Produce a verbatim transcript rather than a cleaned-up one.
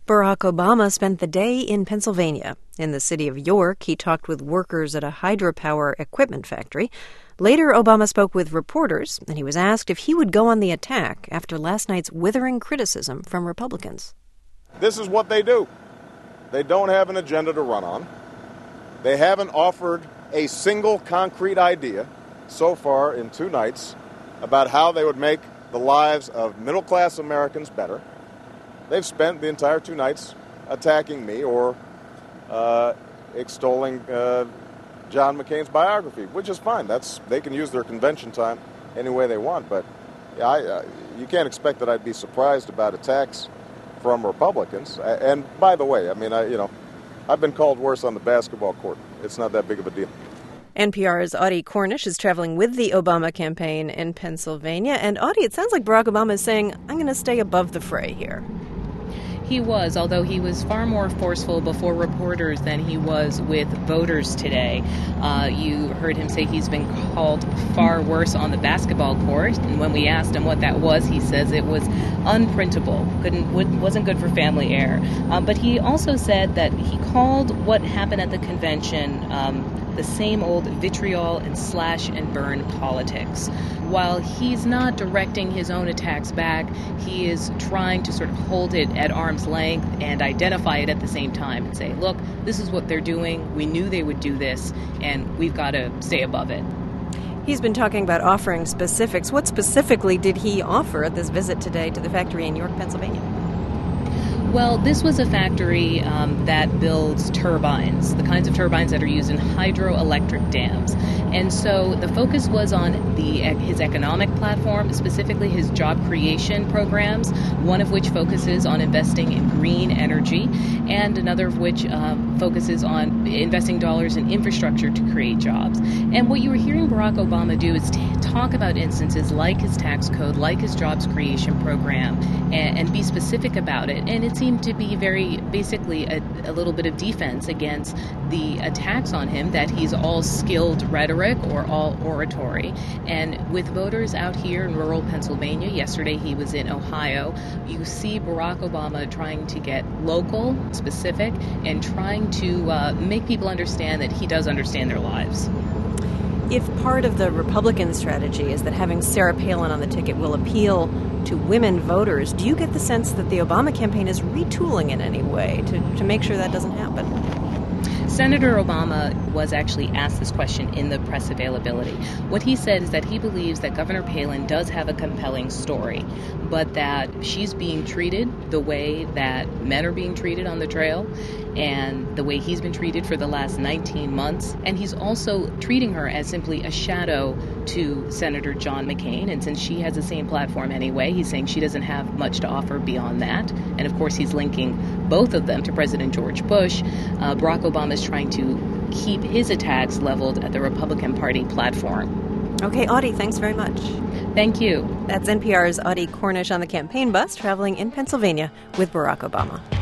Barack Obama spent the day in Pennsylvania. In the city of York, he talked with workers at a hydropower equipment factory. Later, Obama spoke with reporters, and he was asked if he would go on the attack after last night's withering criticism from Republicans. This is what they do. They don't have an agenda to run on. They haven't offered a single concrete idea so far in two nights about how they would make the lives of middle-class Americans better. They've spent the entire two nights attacking me or uh, extolling uh, John McCain's biography, which is fine. That's they can use their convention time any way they want. But I, uh, you can't expect that I'd be surprised about attacks from Republicans. And by the way, I mean, I, you know, I've been called worse on the basketball court. It's not that big of a deal. N P R's Audie Cornish is traveling with the Obama campaign in Pennsylvania. And Audie, it sounds like Barack Obama is saying, I'm going to stay above the fray here. He was, although he was far more forceful before reporters than he was with voters today. Uh, you heard him say he's been called far worse on the basketball court, and when we asked him what that was, he says it was unprintable, couldn't, wasn't good for family air. Um, but he also said that he called what happened at the convention um, the same old vitriol and slash and burn politics. While he's not directing his own attacks back, he is trying to sort of hold it at arm's length and identify it at the same time and say, look, this is what they're doing. We knew they would do this, and we've got to stay above it. He's been talking about offering specifics. What specifically did he offer at this visit today to the factory in York, Pennsylvania? Well, this was a factory um, that builds turbines, the kinds of turbines that are used in hydroelectric dams. And so the focus was on the his economic platform, specifically his job creation programs, one of which focuses on investing in green energy, and another of which uh, focuses on investing dollars in infrastructure to create jobs. And what you were hearing Barack Obama do is t- talk about instances like his tax code, like his jobs creation program, and, and be specific about it. And it's seemed to be very basically a, a little bit of defense against the attacks on him that he's all skilled rhetoric or all oratory. And with voters out here in rural Pennsylvania, yesterday he was in Ohio, you see Barack Obama trying to get local, specific, and trying to uh, make people understand that he does understand their lives. If part of the Republican strategy is that having Sarah Palin on the ticket will appeal to women voters, do you get the sense that the Obama campaign is retooling in any way to, to make sure that doesn't happen? Senator Obama was actually asked this question in the press availability. What he said is that he believes that Governor Palin does have a compelling story, but that she's being treated the way that men are being treated on the trail and the way he's been treated for the last nineteen months. And he's also treating her as simply a shadow to Senator John McCain. And since she has the same platform anyway, he's saying she doesn't have much to offer beyond that. And of course, he's linking both of them to President George Bush. Uh, Barack Obama is trying to keep his attacks leveled at the Republican Party platform. Okay, Audie, thanks very much. Thank you. That's N P R's Audie Cornish on the campaign bus traveling in Pennsylvania with Barack Obama.